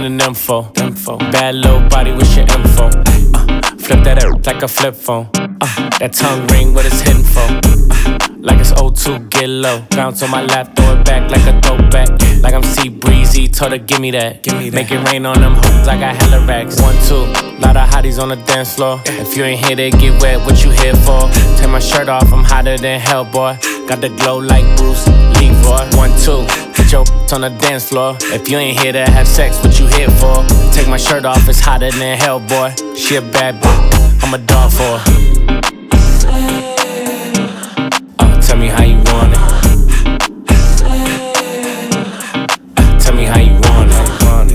in an info. Bad little body, what's your info? Flip that up like a flip phone. That tongue ring, what it's hitting for? Like it's O2, get low. Bounce on my lap, throw it back like a throwback. Like I'm Sea Breezy, told her give me that. Make it rain on them hoes, I got hella racks. 1, 2, lot of hotties on the dance floor. If you ain't here to get wet, what you here for? Take my shirt off, I'm hotter than hell, boy. Got the glow like Bruce Leroy. 1, 2, put your on the dance floor. If you ain't here to have sex, what you here for? Take my shirt off, it's hotter than hell, boy. She a bad bitch, I'm a dog for her. Tell me how you want it. Tell me how you want it.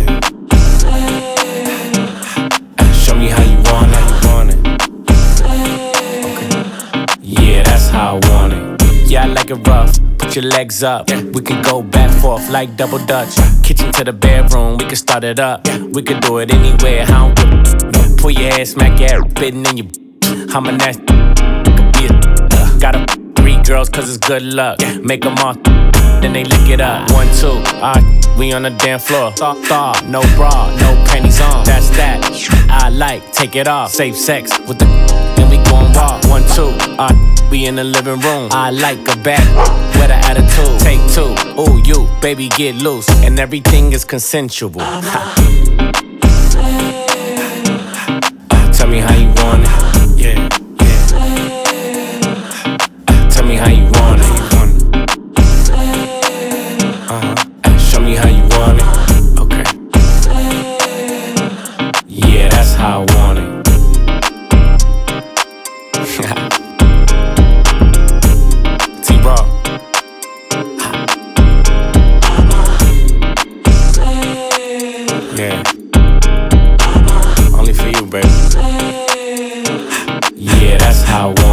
Show me how you want it. Okay. Yeah, that's how I want it. Yeah, I like it rough. Put your legs up. We can go back forth like double dutch. Kitchen to the bedroom, we can start it up. We can do it anywhere. How pull your head, smack your ass, spitting in your. I'm a nasty. Got a 3 girls cause it's good luck. Make them all, then they lick it up. 1, 2, we on the damn floor. Thaw, no bra, no panties on. That's that, I like, take it off. Safe sex with the, then we gon' walk. 1, 2, we in the living room. I like a bad with an attitude. Take 2, ooh, you, baby, get loose. And everything is consensual. Tell me how you want it. Yeah. Tell me how you want it. Show me how you want it. Okay. Yeah, that's how I want it. T-Raw. Yeah. Only for you, baby. Yeah, that's how I want it.